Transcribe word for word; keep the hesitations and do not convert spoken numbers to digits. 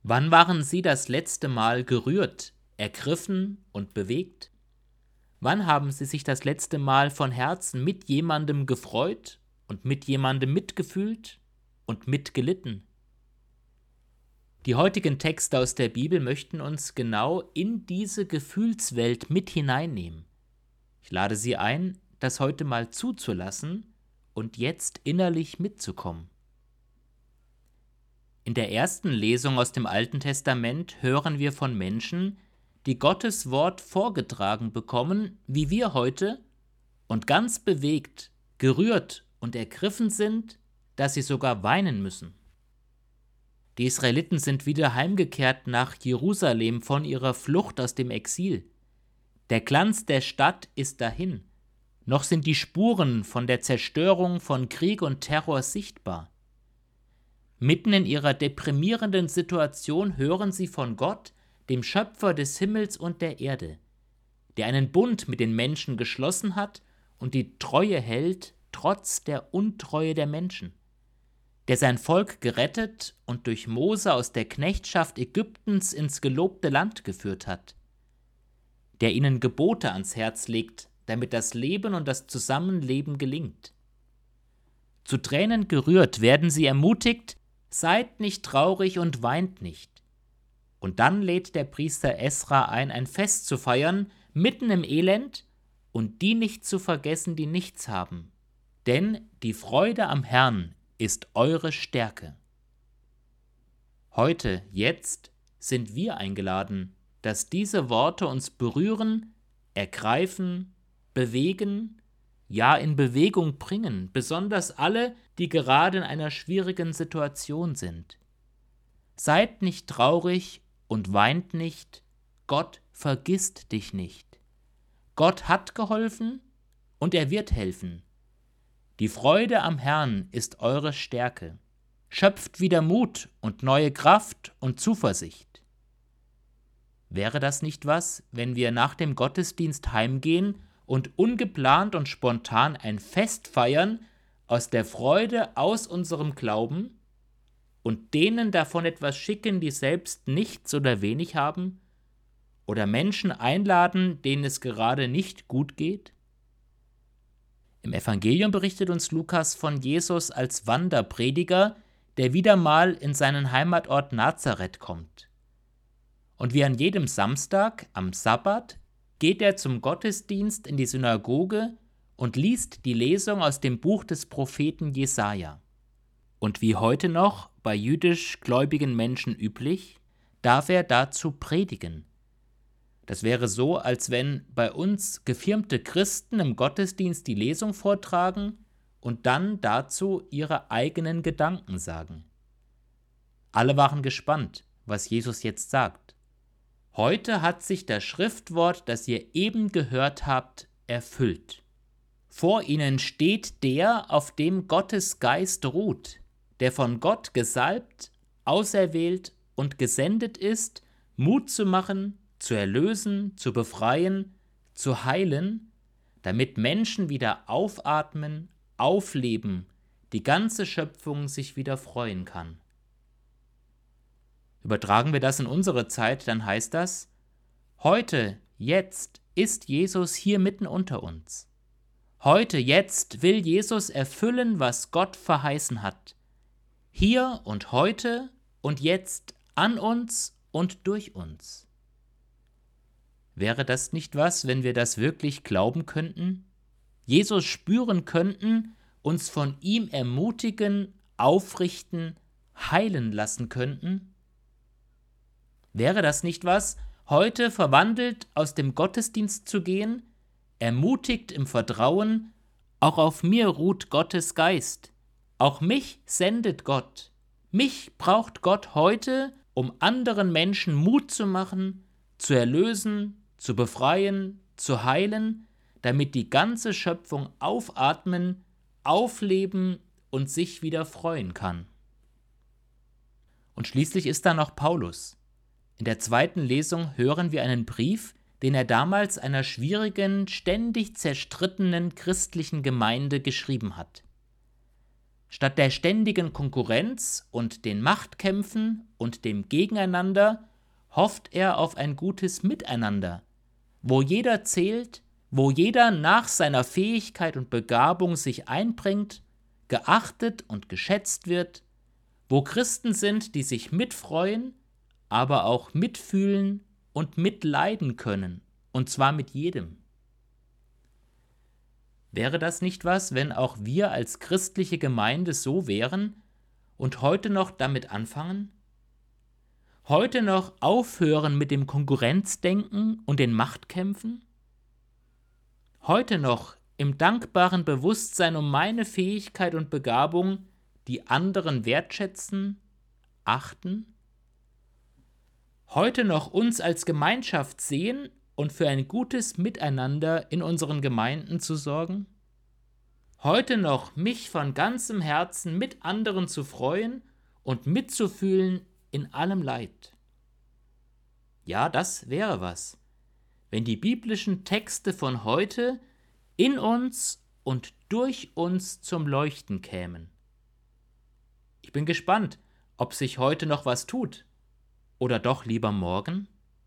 Wann waren Sie das letzte Mal gerührt, ergriffen und bewegt? Wann haben Sie sich das letzte Mal von Herzen mit jemandem gefreut und mit jemandem mitgefühlt und mitgelitten? Die heutigen Texte aus der Bibel möchten uns genau in diese Gefühlswelt mit hineinnehmen. Ich lade Sie ein, das heute mal zuzulassen und jetzt innerlich mitzukommen. In der ersten Lesung aus dem Alten Testament hören wir von Menschen, die Gottes Wort vorgetragen bekommen, wie wir heute, und ganz bewegt, gerührt und ergriffen sind, dass sie sogar weinen müssen. Die Israeliten sind wieder heimgekehrt nach Jerusalem von ihrer Flucht aus dem Exil. Der Glanz der Stadt ist dahin. Noch sind die Spuren von der Zerstörung von Krieg und Terror sichtbar. Mitten in ihrer deprimierenden Situation hören sie von Gott, dem Schöpfer des Himmels und der Erde, der einen Bund mit den Menschen geschlossen hat und die Treue hält, trotz der Untreue der Menschen, der sein Volk gerettet und durch Mose aus der Knechtschaft Ägyptens ins gelobte Land geführt hat, der ihnen Gebote ans Herz legt, damit das Leben und das Zusammenleben gelingt. Zu Tränen gerührt werden sie ermutigt: Seid nicht traurig und weint nicht. Und dann lädt der Priester Esra ein, ein Fest zu feiern, mitten im Elend, und die nicht zu vergessen, die nichts haben. Denn die Freude am Herrn ist eure Stärke. Heute, jetzt, sind wir eingeladen, dass diese Worte uns berühren, ergreifen, bewegen, ja in Bewegung bringen, besonders alle, die gerade in einer schwierigen Situation sind. Seid nicht traurig und weint nicht, Gott vergisst dich nicht. Gott hat geholfen und er wird helfen. Die Freude am Herrn ist eure Stärke. Schöpft wieder Mut und neue Kraft und Zuversicht. Wäre das nicht was, wenn wir nach dem Gottesdienst heimgehen und ungeplant und spontan ein Fest feiern, aus der Freude aus unserem Glauben, und denen davon etwas schicken, die selbst nichts oder wenig haben, oder Menschen einladen, denen es gerade nicht gut geht? Im Evangelium berichtet uns Lukas von Jesus als Wanderprediger, der wieder mal in seinen Heimatort Nazareth kommt. Und wie an jedem Samstag, am Sabbat, geht er zum Gottesdienst in die Synagoge und liest die Lesung aus dem Buch des Propheten Jesaja. Und wie heute noch bei jüdisch gläubigen Menschen üblich, darf er dazu predigen. Das wäre so, als wenn bei uns gefirmte Christen im Gottesdienst die Lesung vortragen und dann dazu ihre eigenen Gedanken sagen. Alle waren gespannt, was Jesus jetzt sagt. Heute hat sich das Schriftwort, das ihr eben gehört habt, erfüllt. Vor ihnen steht der, auf dem Gottes Geist ruht, der von Gott gesalbt, auserwählt und gesendet ist, Mut zu machen, zu erlösen, zu befreien, zu heilen, damit Menschen wieder aufatmen, aufleben, die ganze Schöpfung sich wieder freuen kann. Übertragen wir das in unsere Zeit, dann heißt das: Heute, jetzt ist Jesus hier mitten unter uns. Heute, jetzt will Jesus erfüllen, was Gott verheißen hat. Hier und heute und jetzt an uns und durch uns. Wäre das nicht was, wenn wir das wirklich glauben könnten? Jesus spüren könnten, uns von ihm ermutigen, aufrichten, heilen lassen könnten? Wäre das nicht was, heute verwandelt aus dem Gottesdienst zu gehen, ermutigt im Vertrauen: Auch auf mir ruht Gottes Geist, auch mich sendet Gott, mich braucht Gott heute, um anderen Menschen Mut zu machen, zu erlösen, zu befreien, zu heilen, damit die ganze Schöpfung aufatmen, aufleben und sich wieder freuen kann. Und schließlich ist da noch Paulus. In der zweiten Lesung hören wir einen Brief, den er damals einer schwierigen, ständig zerstrittenen christlichen Gemeinde geschrieben hat. Statt der ständigen Konkurrenz und den Machtkämpfen und dem Gegeneinander hofft er auf ein gutes Miteinander, wo jeder zählt, wo jeder nach seiner Fähigkeit und Begabung sich einbringt, geachtet und geschätzt wird, wo Christen sind, die sich mitfreuen, aber auch mitfühlen und mitleiden können, und zwar mit jedem. Wäre das nicht was, wenn auch wir als christliche Gemeinde so wären und heute noch damit anfangen? Heute noch aufhören mit dem Konkurrenzdenken und den Machtkämpfen? Heute noch im dankbaren Bewusstsein um meine Fähigkeit und Begabung die anderen wertschätzen, achten? Heute noch uns als Gemeinschaft sehen und für ein gutes Miteinander in unseren Gemeinden zu sorgen? Heute noch mich von ganzem Herzen mit anderen zu freuen und mitzufühlen in allem Leid? Ja, das wäre was, wenn die biblischen Texte von heute in uns und durch uns zum Leuchten kämen. Ich bin gespannt, ob sich heute noch was tut oder doch lieber morgen?